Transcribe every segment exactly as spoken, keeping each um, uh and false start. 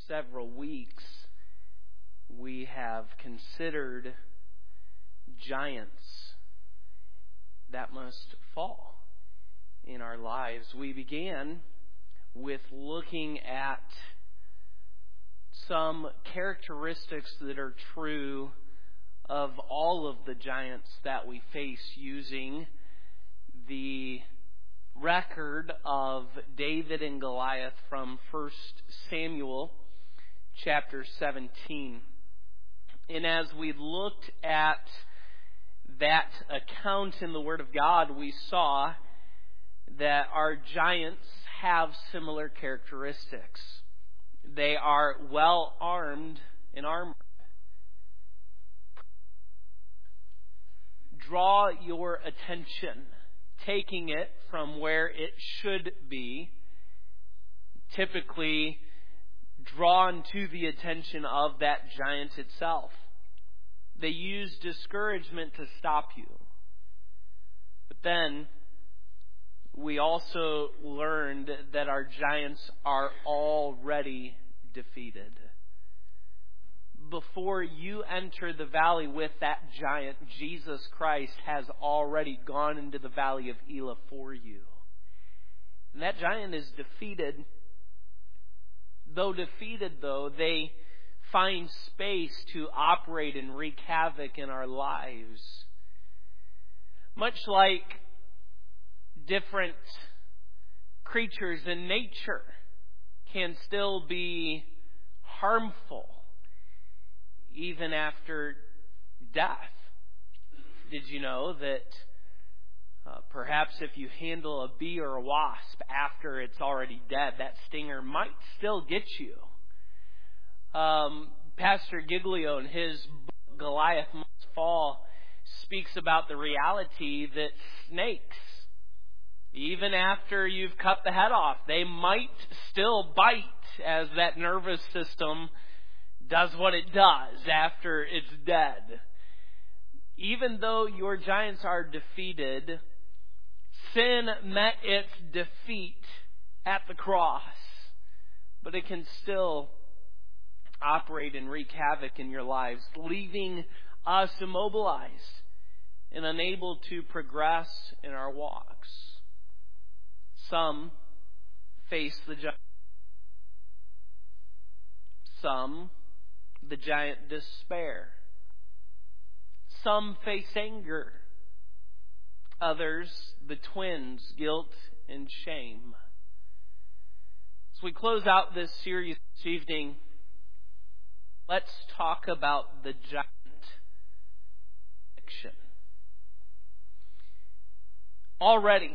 several weeks, we have considered giants that must fall in our lives. We began with looking at some characteristics that are true of all of the giants that we face, using the record of David and Goliath from First Samuel chapter seventeen. And as we looked at that account in the Word of God, we saw that our giants have similar characteristics. They are well armed and armored. Draw your attention, taking it from where it should be, typically drawn to the attention of that giant itself. They use discouragement to stop you. But then we also learned that our giants are already defeated. Before you enter the valley with that giant, Jesus Christ has already gone into the valley of Elah for you. And that giant is defeated. Though defeated, though, they find space to operate and wreak havoc in our lives. Much like different creatures in nature can still be harmful even after death. Did you know that uh, perhaps if you handle a bee or a wasp after it's already dead, that stinger might still get you? Um, Pastor Giglio in his book, Goliath Must Fall, speaks about the reality that snakes, even after you've cut the head off, they might still bite as that nervous system does what it does after it's dead. Even though your giants are defeated, sin met its defeat at the cross, but it can still operate and wreak havoc in your lives, leaving us immobilized and unable to progress in our walks. Some face the giant. Some, the giant despair. Some face anger. Others, the twins, guilt and shame. As we close out this series this evening, let's talk about the giant addiction. Already,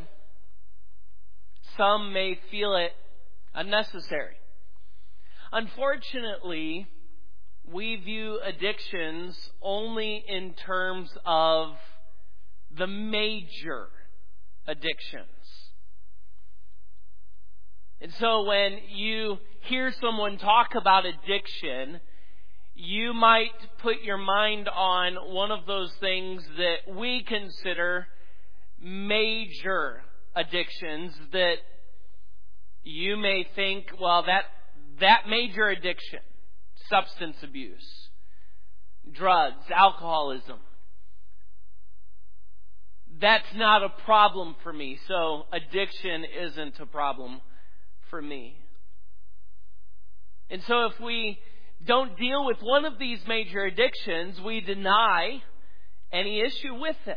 some may feel it unnecessary. Unfortunately, we view addictions only in terms of the major addictions. And so when you hear someone talk about addiction, you might put your mind on one of those things that we consider major addictions, that you may think, well, that that major addiction, substance abuse, drugs, alcoholism, that's not a problem for me, so addiction isn't a problem for me. And so if we don't deal with one of these major addictions, we deny any issue with it.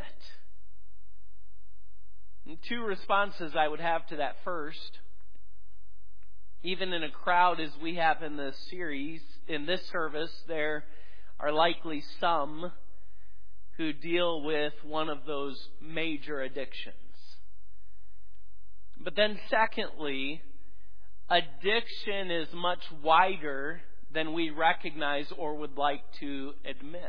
And two responses I would have to that. First, even in a crowd as we have in this series, in this service, there are likely some who deal with one of those major addictions. But then secondly, addiction is much wider than we recognize or would like to admit.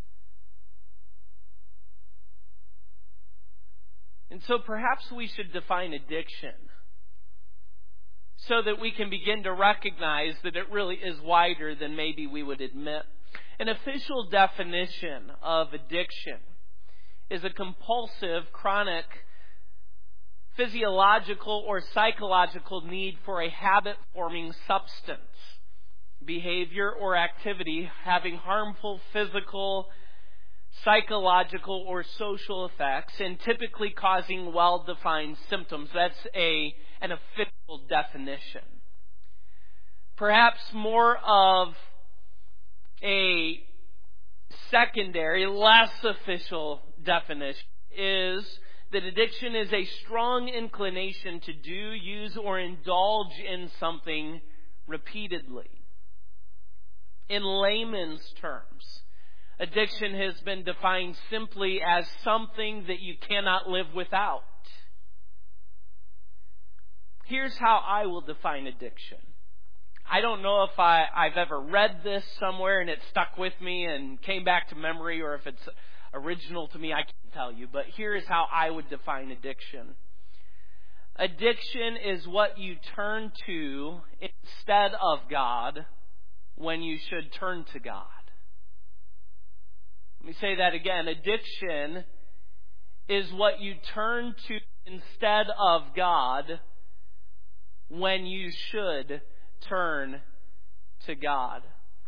And so perhaps we should define addiction so that we can begin to recognize that it really is wider than maybe we would admit. An official definition of addiction is a compulsive, chronic, physiological or psychological need for a habit-forming substance, behavior or activity having harmful physical, psychological, or social effects, and typically causing well-defined symptoms. That's a an official definition. Perhaps more of a secondary, less official definition is that addiction is a strong inclination to do, use, or indulge in something repeatedly. In layman's terms, addiction has been defined simply as something that you cannot live without. Here's how I will define addiction. I don't know if I, I've ever read this somewhere and it stuck with me and came back to memory, or if it's original to me, I can't tell you. But here's how I would define addiction. Addiction is what you turn to instead of God when you should turn to God. Let me say that again. Addiction is what you turn to instead of God when you should turn to God.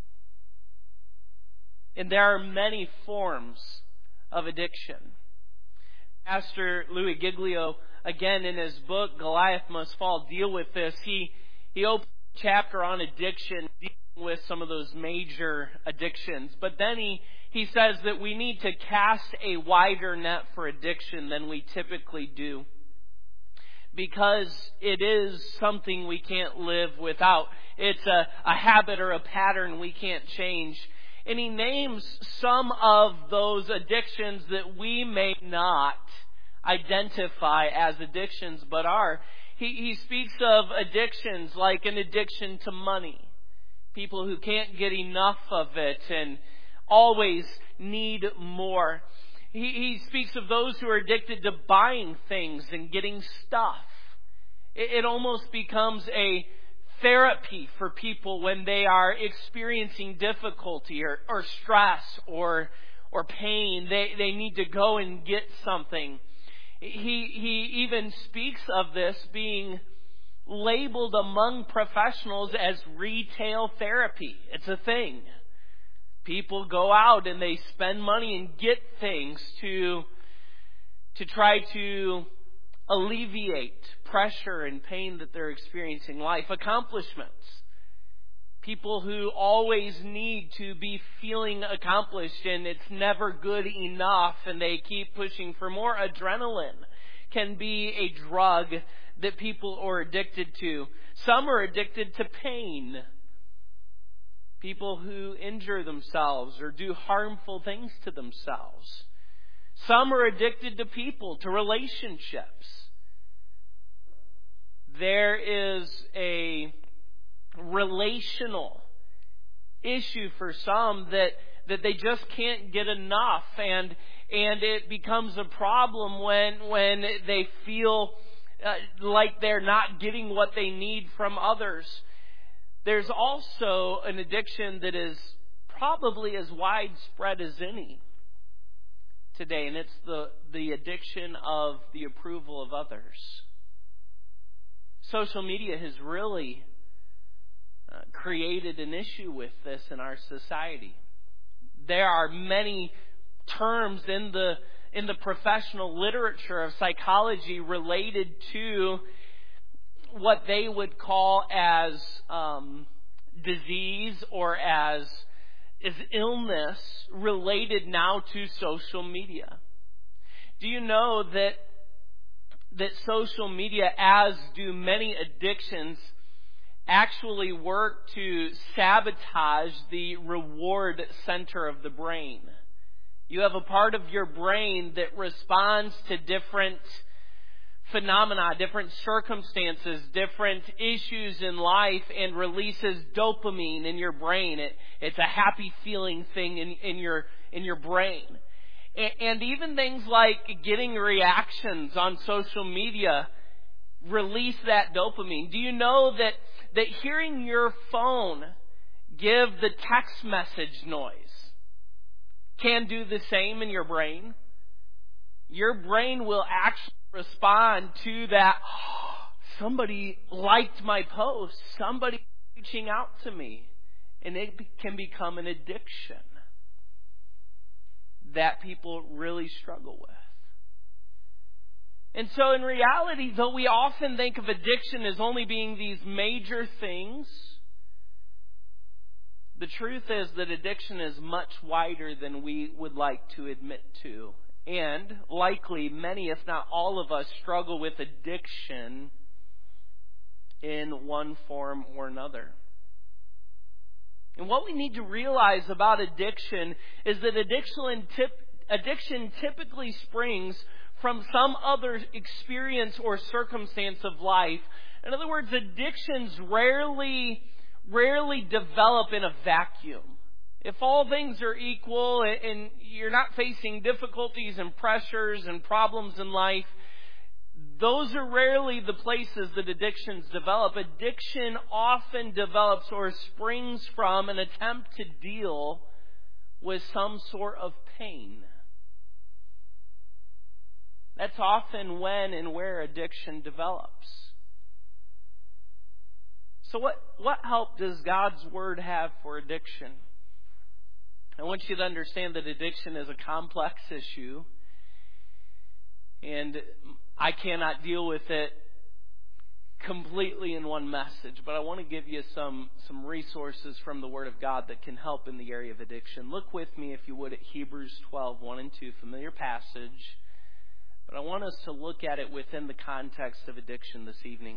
And there are many forms of addiction. Pastor Louis Giglio, again in his book, Goliath Must Fall, deal with this. He, he opened a chapter on addiction, dealing with some of those major addictions. But then he, he says that we need to cast a wider net for addiction than we typically do, because it is something we can't live without. It's a, a habit or a pattern we can't change. And he names some of those addictions that we may not identify as addictions, but are. He, he speaks of addictions like an addiction to money. People who can't get enough of it and always need more. He, he speaks of those who are addicted to buying things and getting stuff. It, it almost becomes a therapy for people when they are experiencing difficulty or, or stress or or pain. They they need to go and get something. He he even speaks of this being labeled among professionals as retail therapy. It's a thing. People go out and they spend money and get things to to try to alleviate pressure and pain that they're experiencing in life. Accomplishments. People who always need to be feeling accomplished and it's never good enough and they keep pushing for more. Adrenaline can be a drug that people are addicted to. Some are addicted to pain. People who injure themselves or do harmful things to themselves. Some are addicted to people, to relationships. There is a relational issue for some that that they just can't get enough, and and it becomes a problem when when they feel uh, like they're not getting what they need from others. There's also an addiction that is probably as widespread as any today, and it's the, the addiction of the approval of others. Social media has really uh, created an issue with this in our society. There are many terms in the in the professional literature of psychology related to what they would call as um, disease or as is illness related now to social media. Do you know that that social media, as do many addictions, actually work to sabotage the reward center of the brain? You have a part of your brain that responds to different phenomena, different circumstances, different issues in life, and releases dopamine in your brain. It, it's a happy feeling thing in, in your in your brain. And, and even things like getting reactions on social media release that dopamine. Do you know that, that hearing your phone give the text message noise can do the same in your brain? Your brain will actually respond to that. Oh, somebody liked my post. Somebody reaching out to me. And it can become an addiction that people really struggle with. And so in reality, though we often think of addiction as only being these major things, the truth is that addiction is much wider than we would like to admit to. And likely many, if not all of us, struggle with addiction in one form or another. And what we need to realize about addiction is that addiction, tip, addiction typically springs from some other experience or circumstance of life. In other words, addictions rarely, rarely develop in a vacuum. If all things are equal and you're not facing difficulties and pressures and problems in life, those are rarely the places that addictions develop. Addiction often develops or springs from an attempt to deal with some sort of pain. That's often when and where addiction develops. So what, what help does God's Word have for addiction? I want you to understand that addiction is a complex issue, and I cannot deal with it completely in one message, but I want to give you some, some resources from the Word of God that can help in the area of addiction. Look with me, if you would, at Hebrews twelve, one and two, familiar passage, but I want us to look at it within the context of addiction this evening.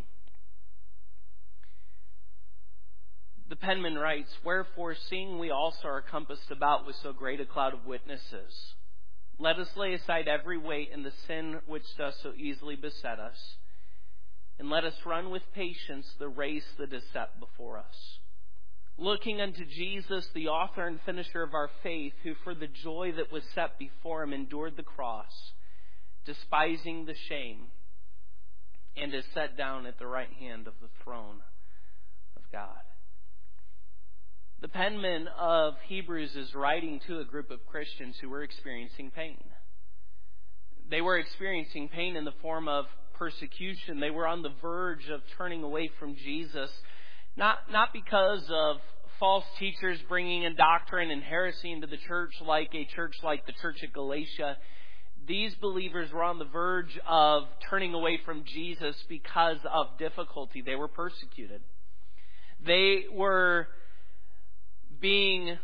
The penman writes, "Wherefore, seeing we also are compassed about with so great a cloud of witnesses, let us lay aside every weight and the sin which does so easily beset us, and let us run with patience the race that is set before us. Looking unto Jesus, the author and finisher of our faith, who for the joy that was set before him endured the cross, despising the shame, and is set down at the right hand of the throne of God." The penman of Hebrews is writing to a group of Christians who were experiencing pain. They were experiencing pain in the form of persecution. They were on the verge of turning away from Jesus, not, not because of false teachers bringing in doctrine and heresy into the church like a church like the church at Galatia. These believers were on the verge of turning away from Jesus because of difficulty. They were persecuted. They were being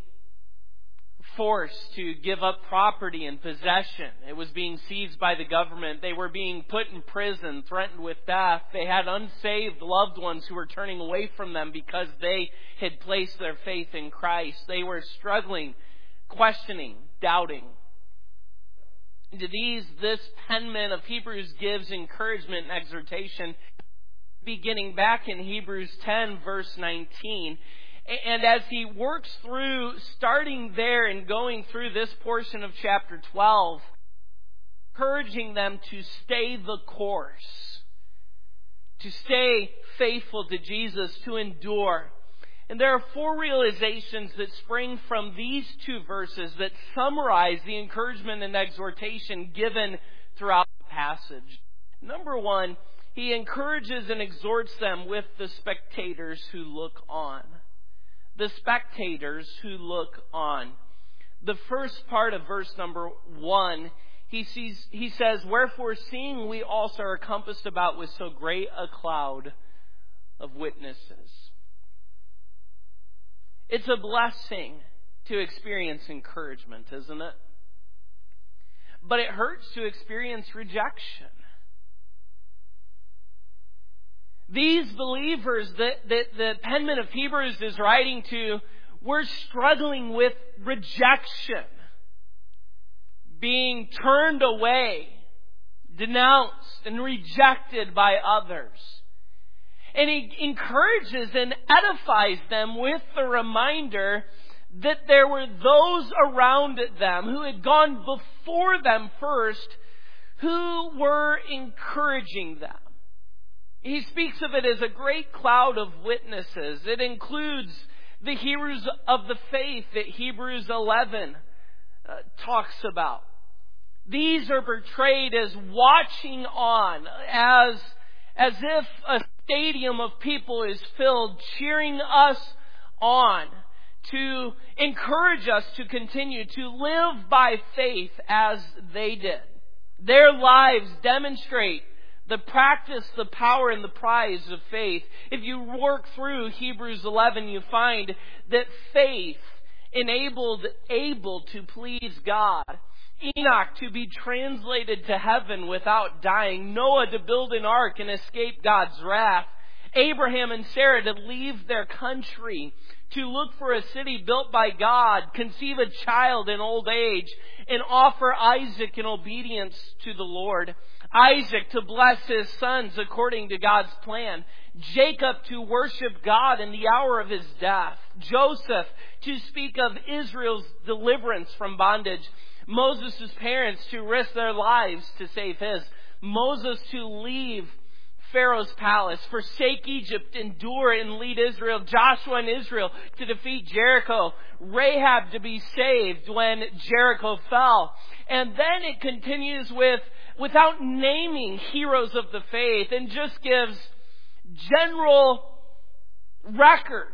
forced to give up property and possession. It was being seized by the government. They were being put in prison, threatened with death. They had unsaved loved ones who were turning away from them because they had placed their faith in Christ. They were struggling, questioning, doubting. To these, this penman of Hebrews gives encouragement and exhortation, beginning back in Hebrews ten, verse nineteen. And as he works through, starting there and going through this portion of chapter twelve, encouraging them to stay the course, to stay faithful to Jesus, to endure. And there are four realizations that spring from these two verses that summarize the encouragement and exhortation given throughout the passage. Number one, he encourages and exhorts them with the spectators who look on. The spectators who look on. The first part of verse number one, he sees, he says, "Wherefore, seeing we also are compassed about with so great a cloud of witnesses." It's a blessing to experience encouragement, isn't it? But it hurts to experience rejection. These believers that, that the penman of Hebrews is writing to were struggling with rejection, being turned away, denounced, and rejected by others. And he encourages and edifies them with the reminder that there were those around them who had gone before them first who were encouraging them. He speaks of it as a great cloud of witnesses. It includes the heroes of the faith that Hebrews eleven uh, talks about. These are portrayed as watching on, as, as if a stadium of people is filled, cheering us on to encourage us to continue to live by faith as they did. Their lives demonstrate the practice, the power, and the prize of faith. If you work through Hebrews eleven, you find that faith enabled Abel to please God, Enoch to be translated to heaven without dying, Noah to build an ark and escape God's wrath, Abraham and Sarah to leave their country, to look for a city built by God, conceive a child in old age, and offer Isaac in obedience to the Lord. Isaac to bless his sons according to God's plan. Jacob to worship God in the hour of his death. Joseph to speak of Israel's deliverance from bondage. Moses' parents to risk their lives to save his. Moses to leave Pharaoh's palace, forsake Egypt, endure and lead Israel. Joshua and Israel to defeat Jericho. Rahab to be saved when Jericho fell. And then it continues with, without naming heroes of the faith, and just gives general record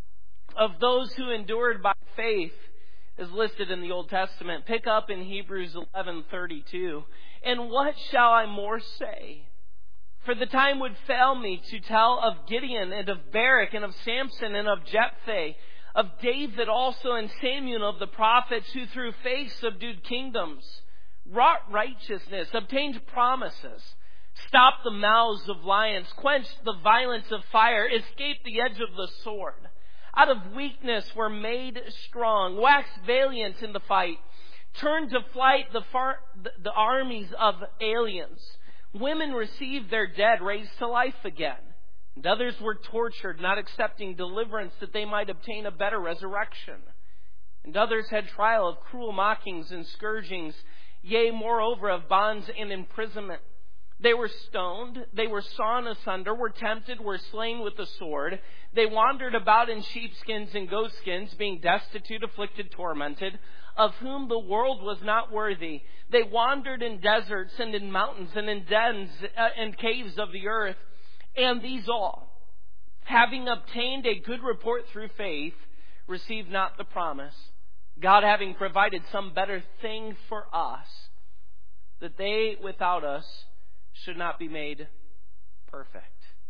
of those who endured by faith as listed in the Old Testament. Pick up in Hebrews eleven thirty-two. And what shall I more say? For the time would fail me to tell of Gideon and of Barak and of Samson and of Jephthah, of David also and Samuel, of the prophets who through faith subdued kingdoms, wrought righteousness, obtained promises, stopped the mouths of lions, quenched the violence of fire, escaped the edge of the sword. Out of weakness were made strong, waxed valiant in the fight, turned to flight the, far, the armies of aliens. Women received their dead raised to life again. And others were tortured, not accepting deliverance that they might obtain a better resurrection. And others had trial of cruel mockings and scourgings, yea, moreover, of bonds and imprisonment. They were stoned, they were sawn asunder, were tempted, were slain with the sword. They wandered about in sheepskins and goatskins, being destitute, afflicted, tormented, of whom the world was not worthy. They wandered in deserts and in mountains and in dens and caves of the earth. And these all, having obtained a good report through faith, received not the promise, God having provided some better thing for us, that they without us should not be made perfect.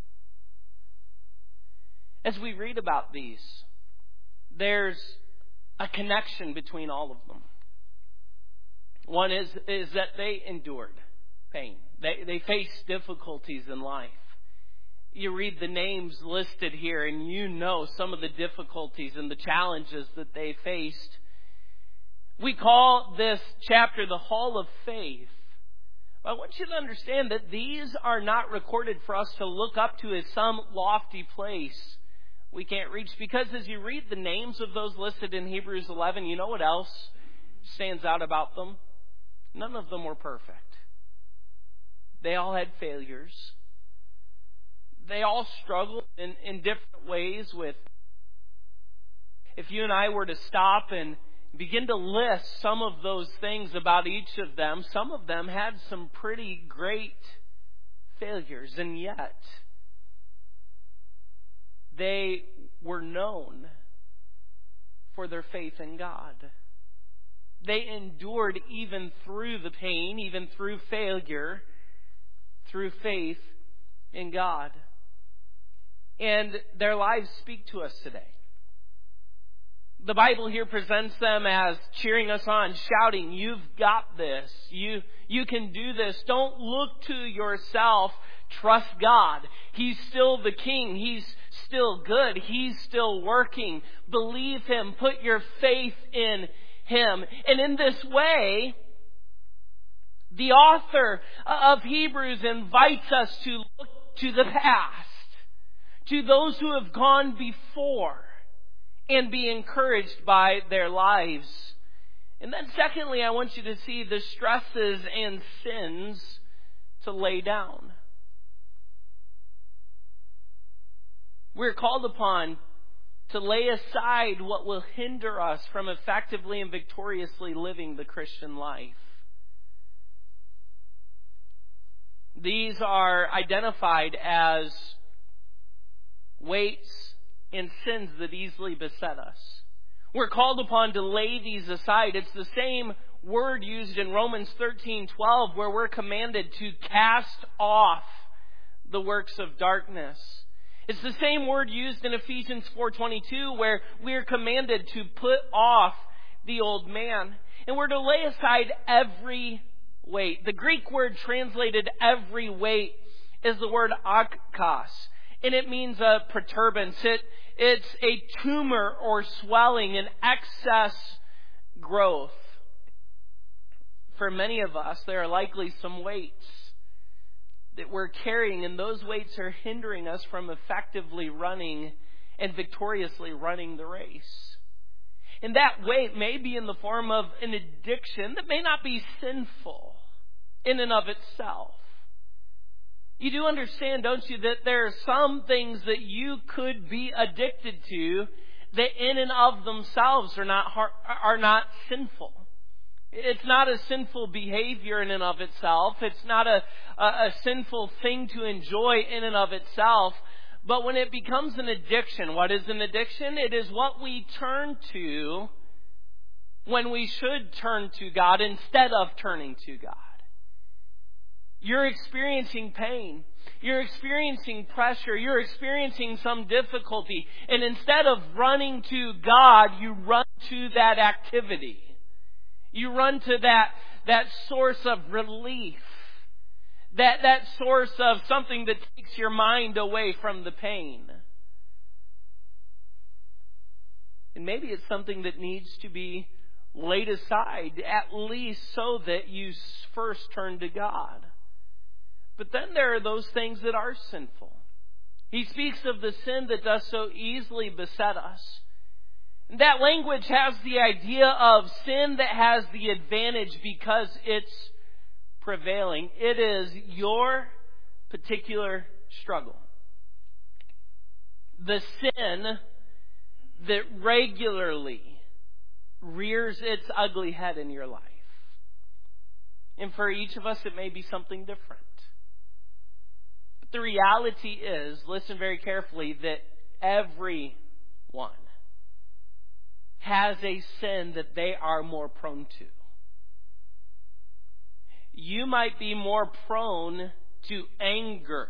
As we read about these, there's a connection between all of them. One is, is that they endured pain. They, they faced difficulties in life. You read the names listed here and you know some of the difficulties and the challenges that they faced. We call this chapter the Hall of Faith. I want you to understand that these are not recorded for us to look up to as some lofty place we can't reach. Because as you read the names of those listed in Hebrews eleven, you know what else stands out about them? None of them were perfect. They all had failures. They all struggled in, in different ways with... If you and I were to stop and begin to list some of those things about each of them, some of them had some pretty great failures, and yet they were known for their faith in God. They endured even through the pain, even through failure, through faith in God. And their lives speak to us today. The Bible here presents them as cheering us on, shouting, "You've got this. You, you can do this. Don't look to yourself. Trust God. He's still the King. He's still good. He's still working. Believe Him. Put your faith in Him." And in this way, the author of Hebrews invites us to look to the past, to those who have gone before, and be encouraged by their lives. And then secondly, I want you to see the stresses and sins to lay down. We're called upon to lay aside what will hinder us from effectively and victoriously living the Christian life. These are identified as weights and sins that easily beset us. We're called upon to lay these aside. It's the same word used in Romans thirteen twelve, where we're commanded to cast off the works of darkness. It's the same word used in Ephesians four twenty-two, where we're commanded to put off the old man. And we're to lay aside every weight. The Greek word translated every weight is the word akos, and it means a perturbance. It, it's a tumor or swelling, an excess growth. For many of us, there are likely some weights that we're carrying, and those weights are hindering us from effectively running and victoriously running the race. And that weight may be in the form of an addiction that may not be sinful in and of itself. You do understand, don't you, that there are some things that you could be addicted to that in and of themselves are not are not sinful. It's not a sinful behavior in and of itself. It's not a, a, a sinful thing to enjoy in and of itself. But when it becomes an addiction, what is an addiction? It is what we turn to when we should turn to God instead of turning to God. You're experiencing pain. You're experiencing pressure. You're experiencing some difficulty. And instead of running to God, you run to that activity. You run to that, that source of relief. That, that source of something that takes your mind away from the pain. And maybe it's something that needs to be laid aside, at least so that you first turn to God. But then there are those things that are sinful. He speaks of the sin that does so easily beset us. That language has the idea of sin that has the advantage because it's prevailing. It is your particular struggle. The sin that regularly rears its ugly head in your life. And for each of us, it may be something different. But the reality is, listen very carefully, that everyone has a sin that they are more prone to. You might be more prone to anger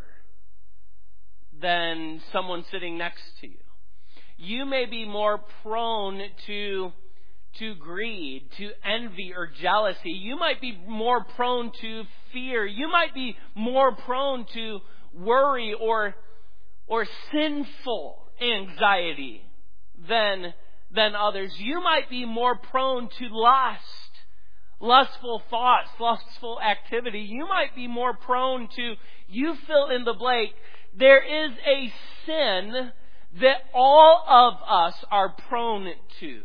than someone sitting next to you. You may be more prone to, to greed, to envy or jealousy. You might be more prone to fear. You might be more prone to worry or, or sinful anxiety than, than others. You might be more prone to lust. Lustful thoughts, lustful activity. You might be more prone to, you fill in the blank. There is a sin that all of us are prone to.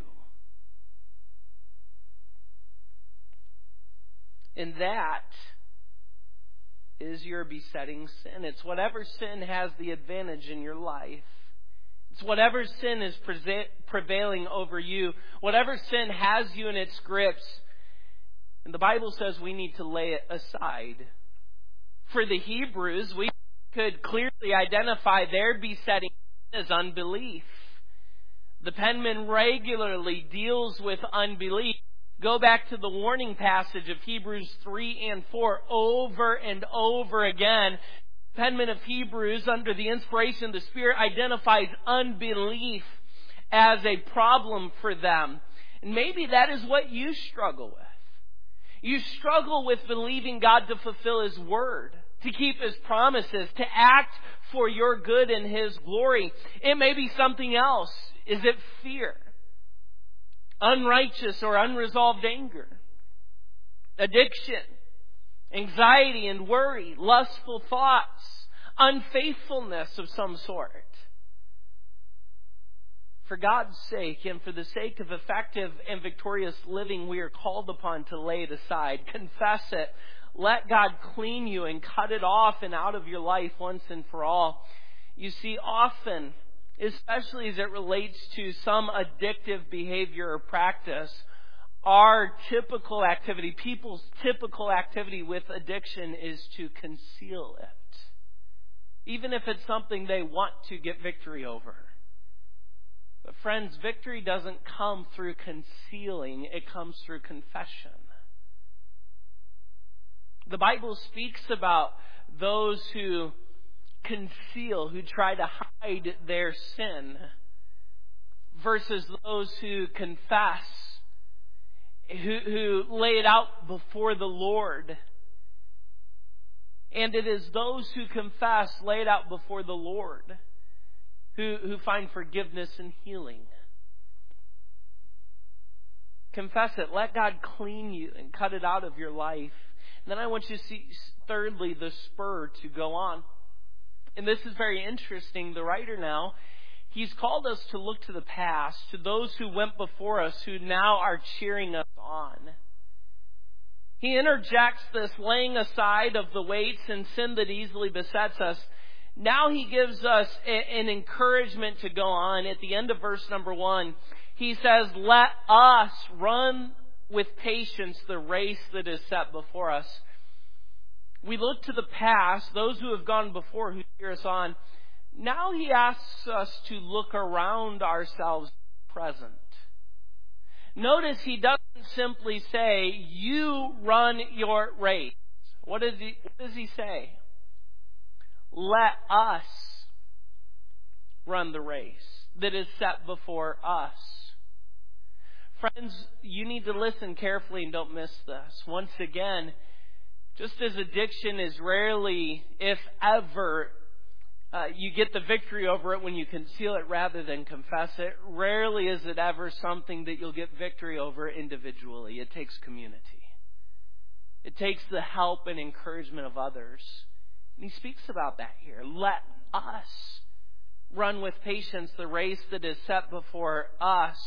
And that is your besetting sin. It's whatever sin has the advantage in your life. It's whatever sin is prevailing over you. Whatever sin has you in its grips. And the Bible says we need to lay it aside. For the Hebrews, we could clearly identify their besetting sin as unbelief. The penman regularly deals with unbelief. Go back to the warning passage of Hebrews three and four over and over again. The penman of Hebrews, under the inspiration of the Spirit, identifies unbelief as a problem for them. And maybe that is what you struggle with. You struggle with believing God to fulfill His Word, to keep His promises, to act for your good and His glory. It may be something else. Is it fear? Unrighteous or unresolved anger? Addiction? Anxiety and worry? Lustful thoughts? Unfaithfulness of some sort? For God's sake and for the sake of effective and victorious living, we are called upon to lay it aside. Confess it. Let God clean you and cut it off and out of your life once and for all. You see, often, especially as it relates to some addictive behavior or practice, our typical activity, people's typical activity with addiction is to conceal it. Even if it's something they want to get victory over. But friends, victory doesn't come through concealing, it comes through confession. The Bible speaks about those who conceal, who try to hide their sin, versus those who confess, who, who lay it out before the Lord. And it is those who confess, lay it out before the Lord, who, who find forgiveness and healing. Confess it. Let God clean you and cut it out of your life. And then I want you to see, thirdly, the spur to go on. And this is very interesting. The writer now, he's called us to look to the past, to those who went before us, who now are cheering us on. He interjects this laying aside of the weights and sin that easily besets us. Now he gives us a, an encouragement to go on. At the end of verse number one, he says, let us run with patience the race that is set before us. We look to the past, those who have gone before, who cheer us on. Now he asks us to look around ourselves present. Notice he doesn't simply say, you run your race. What does he, what does he say? Let us run the race that is set before us. Friends, you need to listen carefully and don't miss this. Once again, just as addiction is rarely, if ever, uh, you get the victory over it when you conceal it rather than confess it, rarely is it ever something that you'll get victory over individually. It takes community. It takes the help and encouragement of others. And he speaks about that here. Let us run with patience the race that is set before us.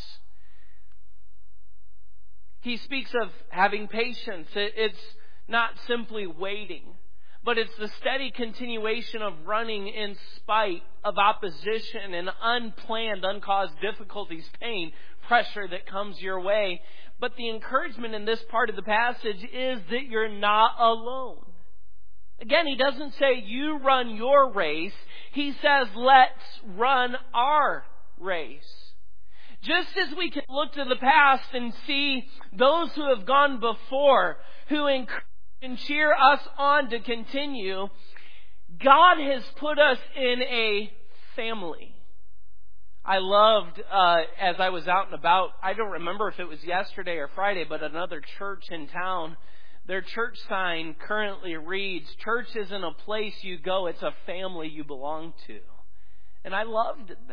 He speaks of having patience. It's not simply waiting, but it's the steady continuation of running in spite of opposition and unplanned, uncaused difficulties, pain, pressure that comes your way. But the encouragement in this part of the passage is that you're not alone. Again, he doesn't say you run your race. He says let's run our race. Just as we can look to the past and see those who have gone before, who encourage and cheer us on to continue, God has put us in a family. I loved, uh, as I was out and about, I don't remember if it was yesterday or Friday, but another church in town, their church sign currently reads, church isn't a place you go, it's a family you belong to. And I loved that.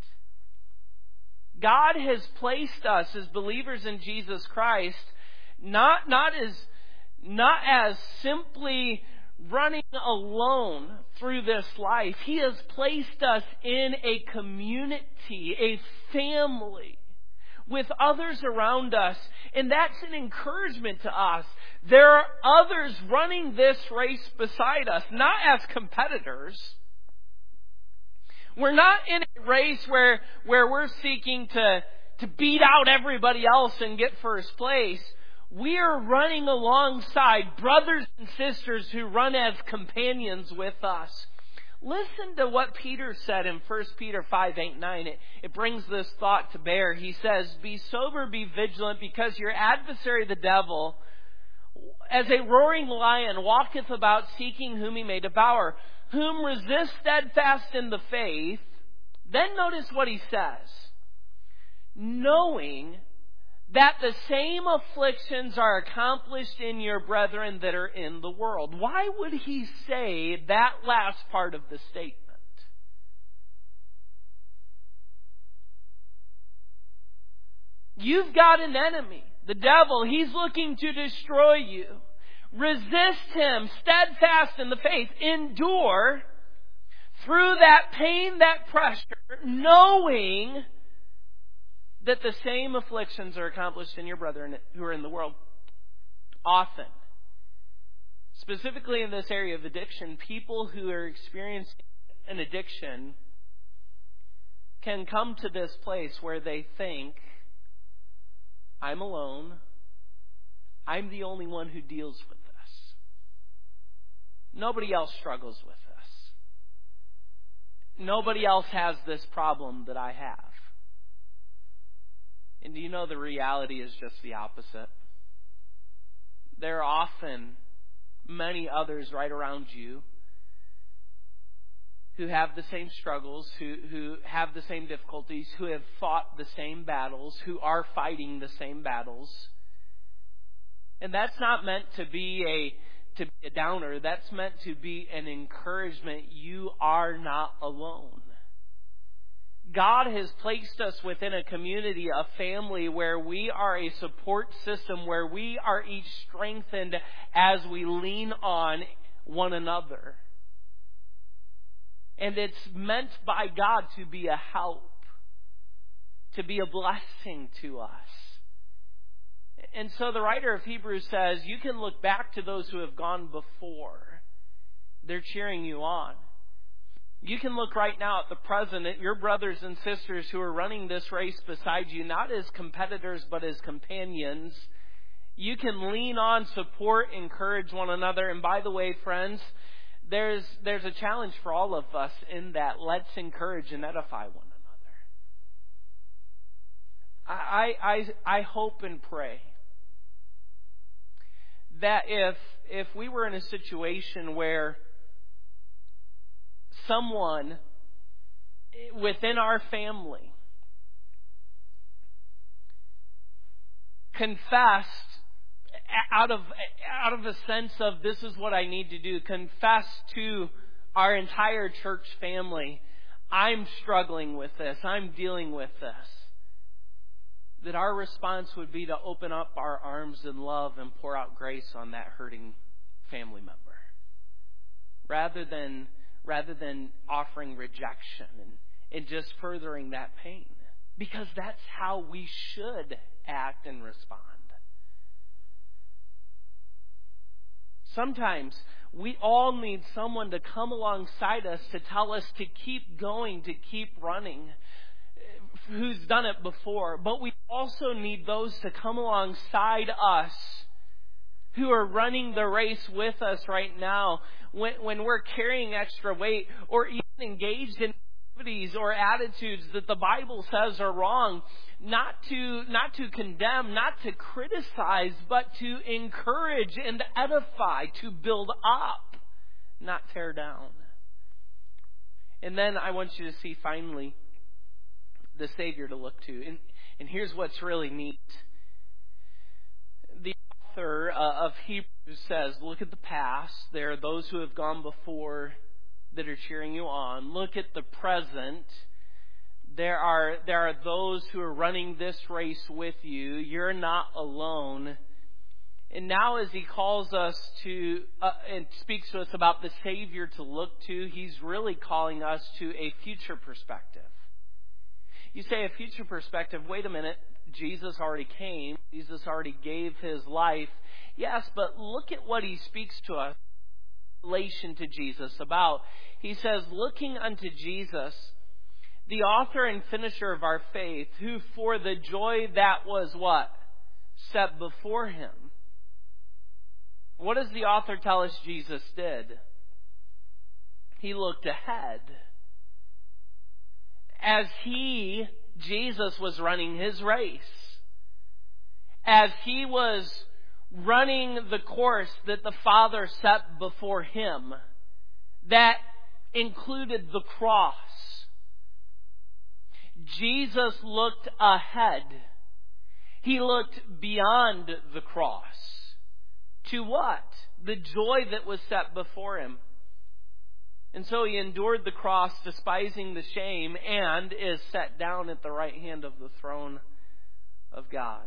God has placed us as believers in Jesus Christ, not, not as, not as simply running alone through this life. He has placed us in a community, a family, with others around us. And that's an encouragement to us. There are others running this race beside us, not as competitors. We're not in a race where, where we're seeking to, to beat out everybody else and get first place. We are running alongside brothers and sisters who run as companions with us. Listen to what Peter said in First Peter five, eight, nine. It, it brings this thought to bear. He says, be sober, be vigilant, because your adversary the devil, as a roaring lion, walketh about seeking whom he may devour. Whom resist steadfast in the faith. Then notice what he says. Knowing that the same afflictions are accomplished in your brethren that are in the world. Why would he say that last part of the statement? You've got an enemy, the devil. He's looking to destroy you. Resist him, steadfast in the faith. Endure through that pain, that pressure, knowing that the same afflictions are accomplished in your brethren who are in the world. Often, specifically in this area of addiction, people who are experiencing an addiction can come to this place where they think, I'm alone. I'm the only one who deals with this. Nobody else struggles with this. Nobody else has this problem that I have. And you know the reality is just the opposite. There are often many others right around you who have the same struggles, who, who have the same difficulties, who have fought the same battles, who are fighting the same battles. And that's not meant to be a to be a downer. That's meant to be an encouragement. You are not alone. God has placed us within a community, a family, where we are a support system, where we are each strengthened as we lean on one another. And it's meant by God to be a help, to be a blessing to us. And so the writer of Hebrews says, you can look back to those who have gone before. They're cheering you on. You can look right now at the present, at your brothers and sisters who are running this race beside you, not as competitors, but as companions. You can lean on, support, encourage one another. And by the way, friends, there's there's a challenge for all of us in that. Let's encourage and edify one another. I I I hope and pray that if if we were in a situation where someone within our family confessed out of out of a sense of this is what I need to do, confess to our entire church family, I'm struggling with this, I'm dealing with this, that our response would be to open up our arms in love and pour out grace on that hurting family member, rather than rather than offering rejection and, and just furthering that pain. Because that's how we should act and respond. Sometimes we all need someone to come alongside us to tell us to keep going, to keep running, who's done it before. But we also need those to come alongside us who are running the race with us right now when, when we're carrying extra weight or even engaged in activities or attitudes that the Bible says are wrong. Not to, not to condemn, not to criticize, but to encourage and edify, to build up, not tear down. And then I want you to see finally the Savior to look to. And, and here's what's really neat. The author uh, of Hebrews says, look at the past. There are those who have gone before that are cheering you on. Look at the present. There are there are those who are running this race with you. You're not alone. And now as he calls us to uh, and speaks to us about the Savior to look to, he's really calling us to a future perspective. You say a future perspective, wait a minute, Jesus already came. Jesus already gave his life. Yes, but look at what he speaks to us in relation to Jesus about. He says, looking unto Jesus, the author and finisher of our faith, who for the joy that was what? Set before him. What does the author tell us Jesus did? He looked ahead. As he, Jesus, was running his race, as he was running the course that the Father set before him, that included the cross, Jesus looked ahead. He looked beyond the cross. To what? The joy that was set before him. And so he endured the cross, despising the shame, and is set down at the right hand of the throne of God.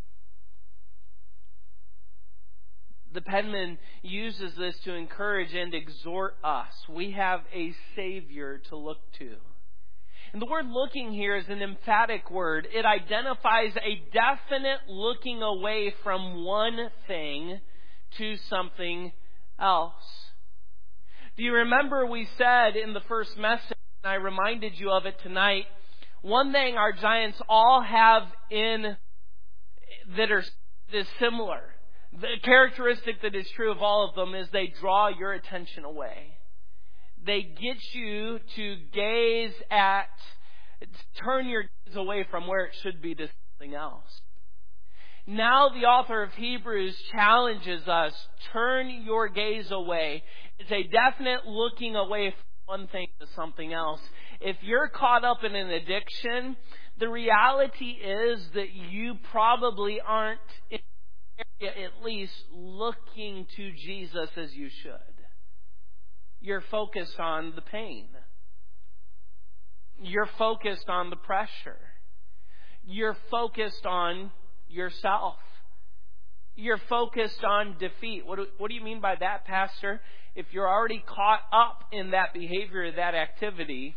The penman uses this to encourage and exhort us. We have a Savior to look to. And the word looking here is an emphatic word. It identifies a definite looking away from one thing to something else. Do you remember we said in the first message, and I reminded you of it tonight, one thing our giants all have in that are is similar. The characteristic that is true of all of them is they draw your attention away. They get you to gaze at, turn your gaze away from where it should be to something else. Now the author of Hebrews challenges us, turn your gaze away. It's a definite looking away from one thing to something else. If you're caught up in an addiction, the reality is that you probably aren't, in the area at least, looking to Jesus as you should. You're focused on the pain. You're focused on the pressure. You're focused on yourself. You're focused on defeat. What do, what do you mean by that, Pastor? If you're already caught up in that behavior, that activity,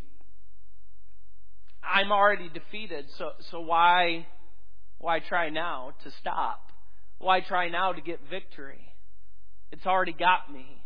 I'm already defeated. So, so why, why try now to stop? Why try now to get victory? It's already got me.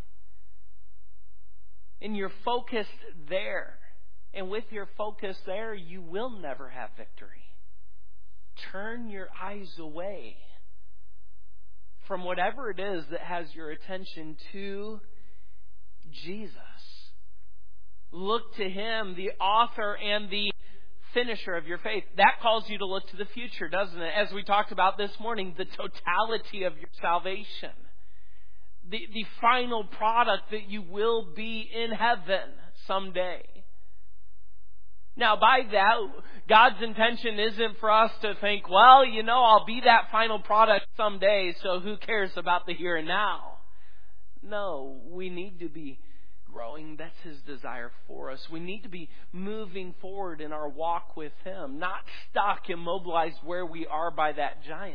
And you're focused there. And with your focus there, you will never have victory. Turn your eyes away from whatever it is that has your attention to Jesus. Look to Him, the author and the finisher of your faith. That calls you to look to the future, doesn't it? As we talked about this morning, the totality of your salvation. The, the final product that you will be in heaven someday. Now, by that, God's intention isn't for us to think, well, you know, I'll be that final product someday, so who cares about the here and now? No, we need to be growing. That's His desire for us. We need to be moving forward in our walk with Him, not stuck, immobilized where we are by that giant.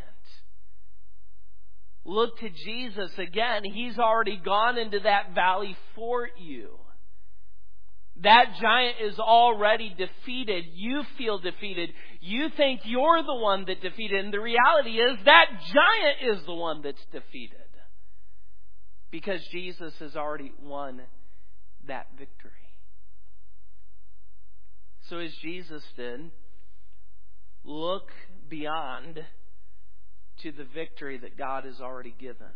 Look to Jesus again. He's already gone into that valley for you. That giant is already defeated. You feel defeated. You think you're the one that defeated. And the reality is that giant is the one that's defeated. Because Jesus has already won that victory. So as Jesus did, look beyond to the victory that God has already given.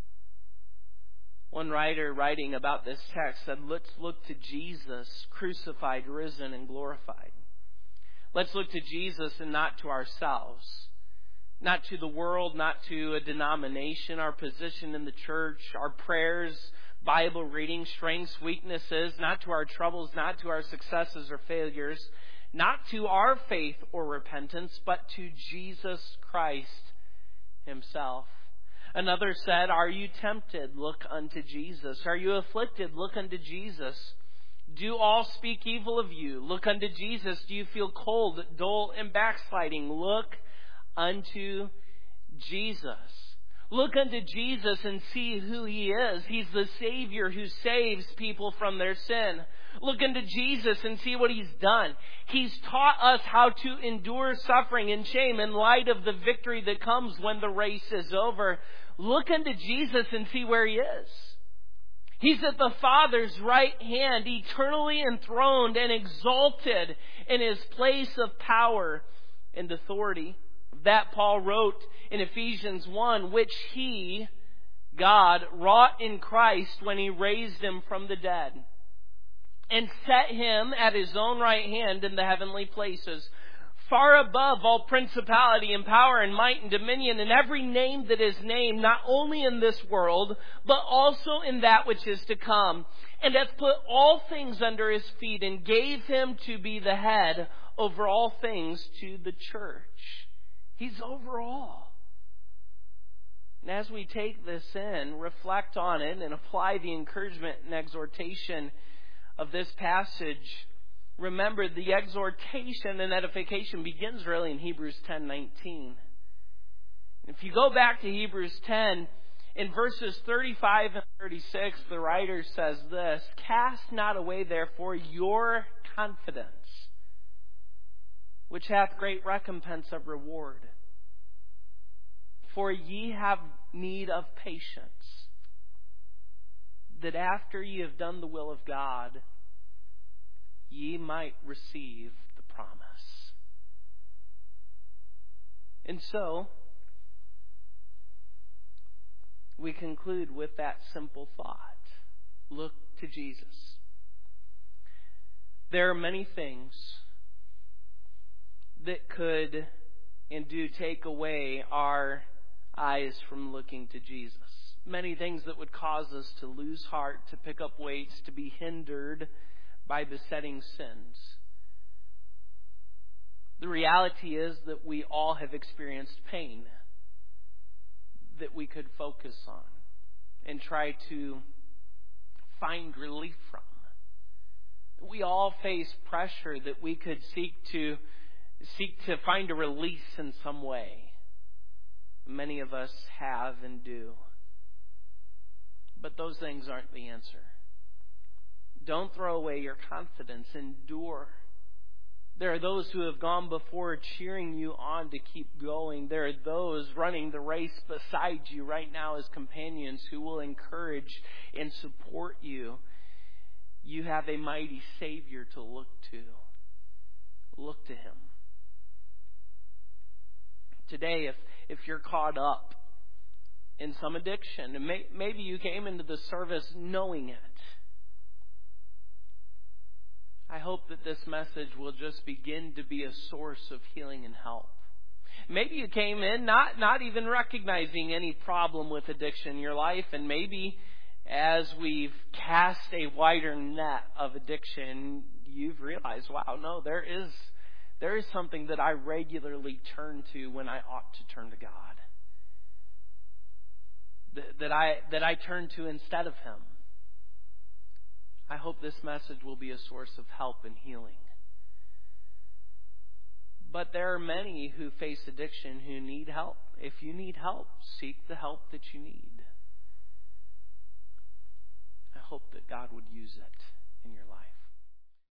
One writer writing about this text said, let's look to Jesus, crucified, risen, and glorified. Let's look to Jesus and not to ourselves. Not to the world, not to a denomination, our position in the church, our prayers, Bible reading, strengths, weaknesses, not to our troubles, not to our successes or failures, not to our faith or repentance, but to Jesus Christ Himself. Another said, are you tempted? Look unto Jesus. Are you afflicted? Look unto Jesus. Do all speak evil of you? Look unto Jesus. Do you feel cold, dull, and backsliding? Look unto Jesus. Look unto Jesus and see who He is. He's the Savior who saves people from their sin. Look unto Jesus and see what He's done. He's taught us how to endure suffering and shame in light of the victory that comes when the race is over. Look unto Jesus and see where He is. He's at the Father's right hand, eternally enthroned and exalted in His place of power and authority. That Paul wrote in Ephesians one, which He, God, wrought in Christ when He raised Him from the dead and set Him at His own right hand in the heavenly places, far above all principality and power and might and dominion and every name that is named, not only in this world, but also in that which is to come, and hath put all things under His feet and gave Him to be the head over all things to the church. He's over all. And as we take this in, reflect on it, and apply the encouragement and exhortation of this passage, remember the exhortation and edification begins really in Hebrews ten nineteen. If you go back to Hebrews ten, in verses thirty-five and thirty-six, the writer says this, cast not away therefore your confidence, which hath great recompense of reward. For ye have need of patience, that after ye have done the will of God, ye might receive the promise. And so, we conclude with that simple thought. Look to Jesus. There are many things that could and do take away our eyes from looking to Jesus. Many things that would cause us to lose heart, to pick up weights, to be hindered by besetting sins. The reality is that we all have experienced pain that we could focus on and try to find relief from. We all face pressure that we could seek to seek to find a release in some way. Many of us have and do. But those things aren't the answer. Don't throw away your confidence. Endure. There are those who have gone before cheering you on to keep going. There are those running the race beside you right now as companions who will encourage and support you. You have a mighty Savior to look to. Look to Him. Today, if, if you're caught up in some addiction, and may, maybe you came into the service knowing it, I hope that this message will just begin to be a source of healing and help. Maybe you came in not, not even recognizing any problem with addiction in your life, and maybe as we've cast a wider net of addiction, you've realized, wow, no, there is there is something that I regularly turn to when I ought to turn to God. That, that I that I turn to instead of Him. I hope this message will be a source of help and healing. But there are many who face addiction who need help. If you need help, seek the help that you need. I hope that God would use it in your life.